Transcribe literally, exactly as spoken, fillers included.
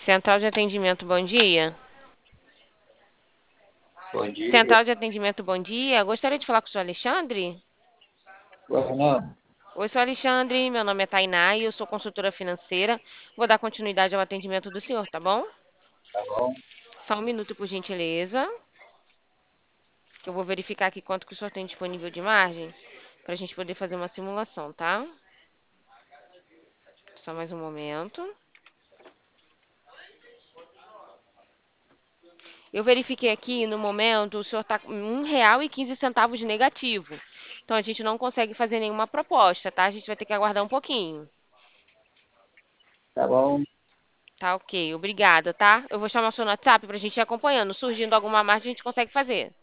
Central de atendimento, bom dia. Bom dia, Central de atendimento, bom dia. Gostaria de falar com o senhor Alexandre? boa Fernando. Oi, senhor Alexandre. Meu nome é Tainá e eu sou consultora financeira. Vou dar continuidade ao atendimento do senhor, tá bom? Tá bom? Só um minuto, por gentileza, que eu vou verificar aqui quanto que o senhor tem disponível de margem para a gente poder fazer uma simulação, tá? Só mais um momento. Eu verifiquei aqui, no momento, o senhor está com um real e quinze centavos de negativo. Então, a gente não consegue fazer nenhuma proposta, tá? A gente vai ter que aguardar um pouquinho. Tá bom, Tá ok, obrigada, tá? Eu vou chamar o seu no WhatsApp pra gente ir acompanhando. Surgindo alguma margem, a gente consegue fazer.